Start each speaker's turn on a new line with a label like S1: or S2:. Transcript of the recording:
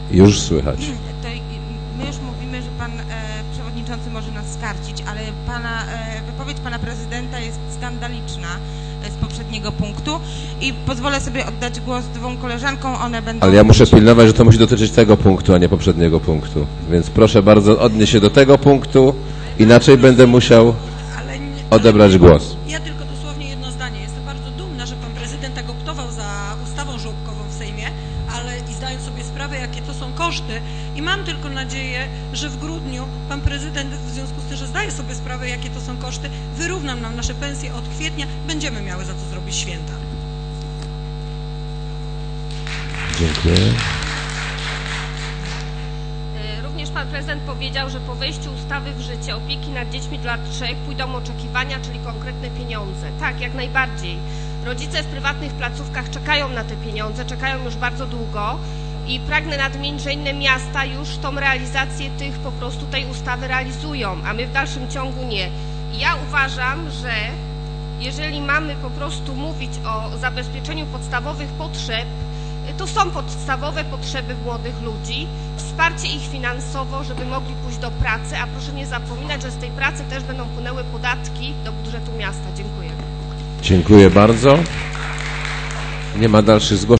S1: Już słychać.
S2: To my już mówimy, że pan przewodniczący może nas skarcić, ale wypowiedź pana prezydenta jest skandaliczna z poprzedniego punktu i pozwolę sobie oddać głos dwóm koleżankom, one będą...
S1: Ale ja muszę pilnować, że to musi dotyczyć tego punktu, a nie poprzedniego punktu. Więc proszę bardzo odnieść się do tego punktu, inaczej będę musiał odebrać głos.
S3: Ja tylko dosłownie jedno zdanie. Jestem bardzo dumna, że pan prezydent tak optował za ustawą żłobkową w Sejmie, ale i zdając sobie sprawę, jakie to są koszty. I mam tylko nadzieję, że w grudniu pan prezydent, w związku z tym, że zdaje sobie sprawę, jakie to są koszty, wyrówna nam nasze pensje od kwietnia. Będziemy miały za co zrobić święta.
S1: Dziękuję.
S4: Również pan prezydent powiedział, że po wejściu ustawy w życie opieki nad dziećmi do lat 3 pójdą oczekiwania, czyli konkretne pieniądze. Tak, jak najbardziej. Rodzice w prywatnych placówkach czekają na te pieniądze, czekają już bardzo długo i pragnę nadmienić, że inne miasta już tą realizację po prostu tej ustawy realizują, a my w dalszym ciągu nie. I ja uważam, że jeżeli mamy po prostu mówić o zabezpieczeniu podstawowych potrzeb, to są podstawowe potrzeby młodych ludzi, wsparcie ich finansowo, żeby mogli pójść do pracy, a proszę nie zapominać, że z tej pracy też będą płynęły podatki do budżetu miasta. Dziękuję.
S1: Dziękuję bardzo. Nie ma dalszych zgłoszeń.